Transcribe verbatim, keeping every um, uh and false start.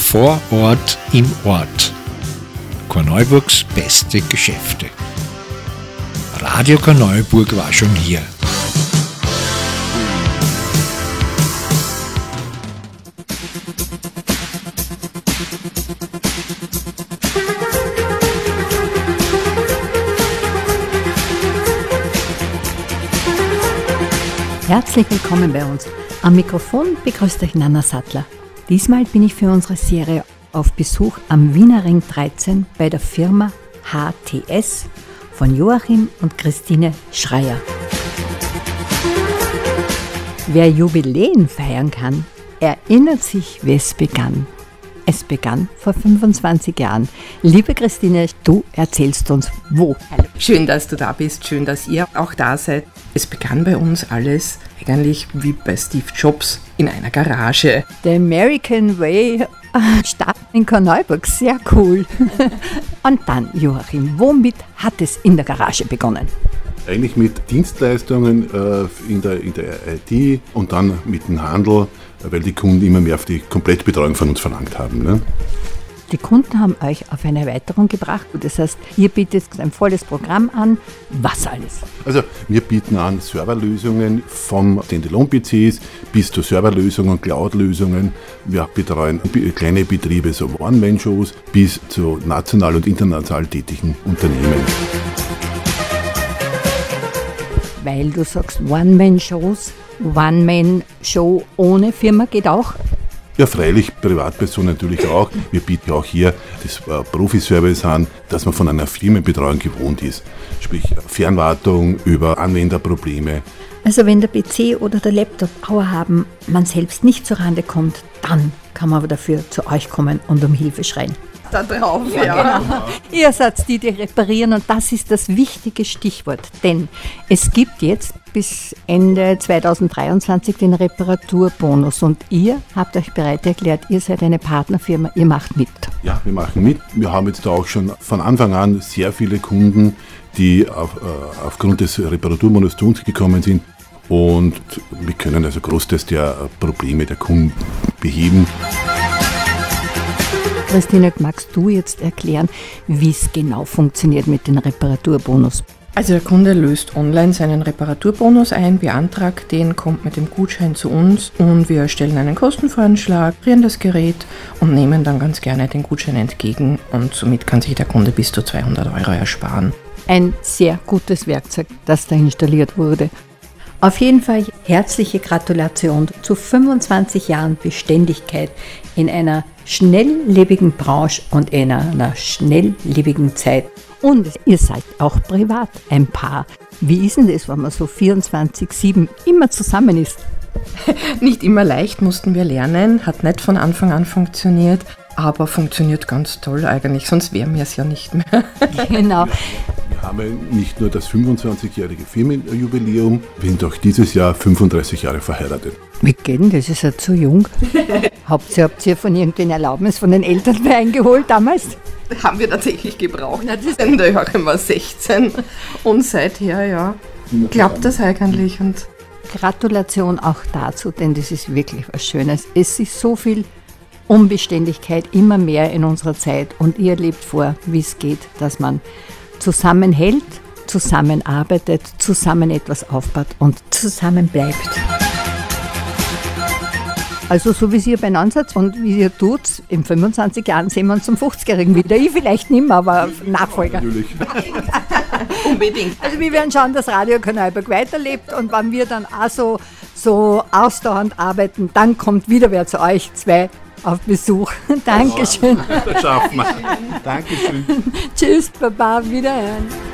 Vor Ort im Ort. Korneuburgs beste Geschäfte. Radio Korneuburg war schon hier. Herzlich willkommen bei uns. Am Mikrofon begrüßt euch Nanna Sattler. Diesmal bin ich für unsere Serie auf Besuch am Wiener Ring dreizehn bei der Firma H T S von Joachim und Christine Schreier. Wer Jubiläen feiern kann, erinnert sich, wie es begann. Es begann vor fünfundzwanzig Jahren. Liebe Christine, du erzählst uns, wo. Hallo. Schön, dass du da bist, schön, dass ihr auch da seid. Es begann bei uns alles eigentlich wie bei Steve Jobs in einer Garage. The American Way starten in Korneuburg, sehr cool. Und dann, Joachim, womit hat es in der Garage begonnen? Eigentlich mit Dienstleistungen äh, in der, in der I T und dann mit dem Handel, weil die Kunden immer mehr auf die Komplettbetreuung von uns verlangt haben. Ne? Die Kunden haben euch auf eine Erweiterung gebracht. Das heißt, ihr bietet ein volles Programm an. Was alles? Also wir bieten an Serverlösungen vom Standalone-P Cs bis zu Serverlösungen und Cloud-Lösungen. Wir betreuen kleine Betriebe, so One-Man-Shows, bis zu national und international tätigen Unternehmen. Weil du sagst One-Man-Shows, One-Man-Show ohne Firma geht auch? Ja, freilich, Privatpersonen natürlich auch. Wir bieten auch hier das äh, Profiservice an, dass man von einer Firmenbetreuung gewohnt ist. Sprich Fernwartung über Anwenderprobleme. Also wenn der P C oder der Laptop Power haben, man selbst nicht zur Rande kommt, dann kann man aber dafür zu euch kommen und um Hilfe schreien. Da drauf, ja. ja. Genau. Ihr seid die, die reparieren und das ist das wichtige Stichwort, denn es gibt jetzt bis Ende zweitausenddreiundzwanzig den Reparaturbonus und ihr habt euch bereit erklärt, ihr seid eine Partnerfirma, ihr macht mit. Ja, wir machen mit. Wir haben jetzt auch schon von Anfang an sehr viele Kunden, die auf, äh, aufgrund des Reparaturbonus zu uns gekommen sind und wir können also Großteils der Probleme der Kunden beheben. Christine, magst du jetzt erklären, wie es genau funktioniert mit dem Reparaturbonus? Also der Kunde löst online seinen Reparaturbonus ein, beantragt den, kommt mit dem Gutschein zu uns und wir erstellen einen Kostenvoranschlag, reparieren das Gerät und nehmen dann ganz gerne den Gutschein entgegen und somit kann sich der Kunde bis zu zweihundert Euro ersparen. Ein sehr gutes Werkzeug, das da installiert wurde. Auf jeden Fall herzliche Gratulation zu fünfundzwanzig Jahren Beständigkeit in einer schnelllebigen Branche und in einer schnelllebigen Zeit. Und ihr seid auch privat ein Paar. Wie ist denn das, wenn man so vierundzwanzig sieben immer zusammen ist? Nicht immer leicht, mussten wir lernen, hat nicht von Anfang an funktioniert, aber funktioniert ganz toll eigentlich, sonst wären wir es ja nicht mehr. Genau. Wir haben nicht nur das fünfundzwanzigjährige Firmenjubiläum, wir sind auch dieses Jahr fünfunddreißig Jahre verheiratet. Wie geht denn das? Ist ja zu jung. habt, ihr, habt ihr von irgendeiner Erlaubnis von den Eltern eingeholt damals? Haben wir tatsächlich gebraucht. Denn der Joachim war sechzehn und seither, ja, klappt das eigentlich. Und Gratulation auch dazu, denn das ist wirklich was Schönes. Es ist so viel Unbeständigkeit immer mehr in unserer Zeit und ihr lebt vor, wie es geht, dass man zusammenhält, zusammenarbeitet, zusammen etwas aufbaut und zusammen bleibt. Also so wie ihr beieinander seid und wie ihr tut, in fünfundzwanzig Jahren sehen wir uns zum fünfzigjährigen wieder. Ich vielleicht nicht mehr, aber Nachfolger. Natürlich. Unbedingt. Also wir werden schauen, dass Radio Korneuburg weiterlebt und wenn wir dann auch so, so ausdauernd arbeiten, dann kommt wieder wer zu euch zwei auf Besuch. Dankeschön. Das schaffen wir. Dankeschön. Tschüss, Baba, wiederhören.